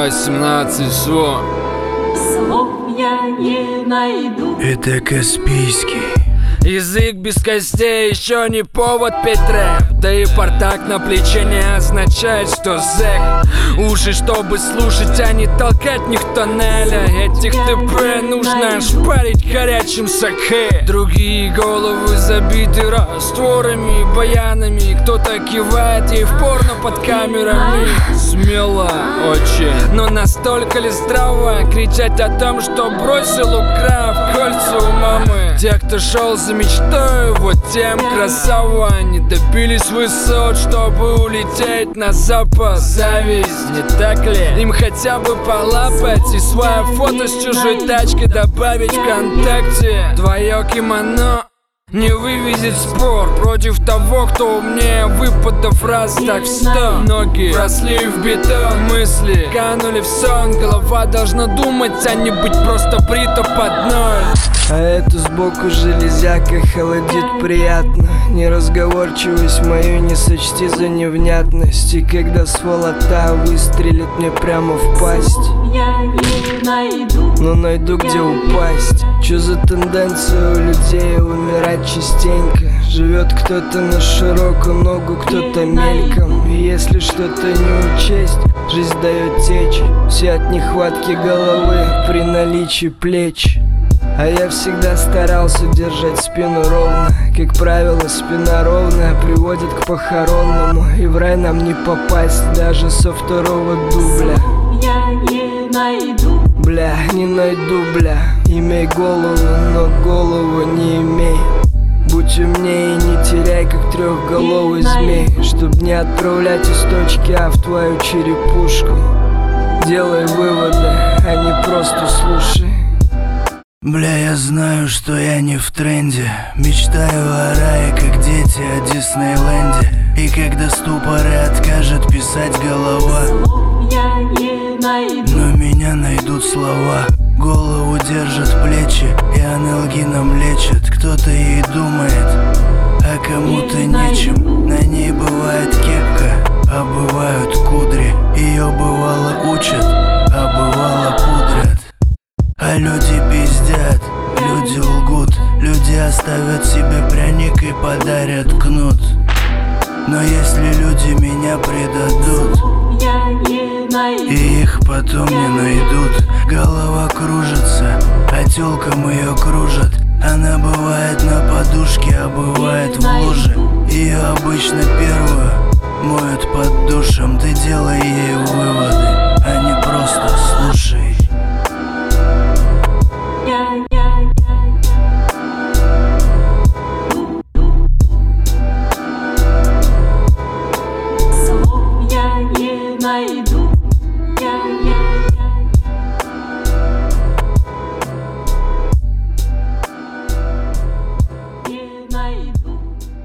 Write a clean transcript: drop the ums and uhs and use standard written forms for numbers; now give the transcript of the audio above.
18 слов. Слов я не найду. Это Каспийский. Язык без костей еще не повод петь рэп. Да и портак на плече не означает, что зэк. Уши, чтобы слушать, а не толкать в них тоннеля. Этих ТП нужно шпарить горячим сакэ. Другие головы забиты растворами и баянами. Кто-то кивает ей в порно под камерами. Смело очень, но настолько ли здраво кричать о том, что бросил, украв кольца у мамы? Те, кто шел за мечтой, вот тем красава. Не добились высот, чтобы улететь на запад. Зависть, не так ли? Им хотя бы полапать и свое фото с чужой тачки добавить ВКонтакте. Твое кимоно не вывезет спор против того, кто умнее выпадов раз так в 100. Ноги вросли в бетон, мысли канули в сон. Голова должна думать, а не быть просто брита под ноль. А эту сбоку железяка холодит приятно. Неразговорчивость мою не сочти за невнятность. И когда сволота выстрелит мне прямо в пасть, Я не найду. но найду где упасть. Чё за тенденция у людей умирать частенько? Живет кто-то на широкую ногу, кто-то мельком. И если что-то не учесть, жизнь дает течь. Все от нехватки головы при наличии плеч. А я всегда старался держать спину ровно. Как правило, спина ровная приводит к похоронному. И в рай нам не попасть даже со второго дубля. Я не найду. Бля, не найду, бля. Имей голову, но голову не имей. Будь умнее и не теряй, как трехголовый змей. Чтоб не отправлять из точки А в твою черепушку. Делай выводы, а не просто слушай. Бля, я знаю, что я не в тренде. Мечтаю о рае, как дети о Диснейленде. И когда ступоры откажет писать голова, Я не найду. но меня найдут слова. Голову держат плечи и аналгином лечат. Кто-то ей думает, а кому-то нечем. На ней бывает кепка, а бывают кудри. Ее бывало учат, а бывало пудрят. А люди пиздят, люди лгут. Люди оставят себе пряник и подарят кнут. Но если люди меня предадут, Я не найду. и их потом не найдут, голова кружится, а тёлкам ее кружат. Она бывает на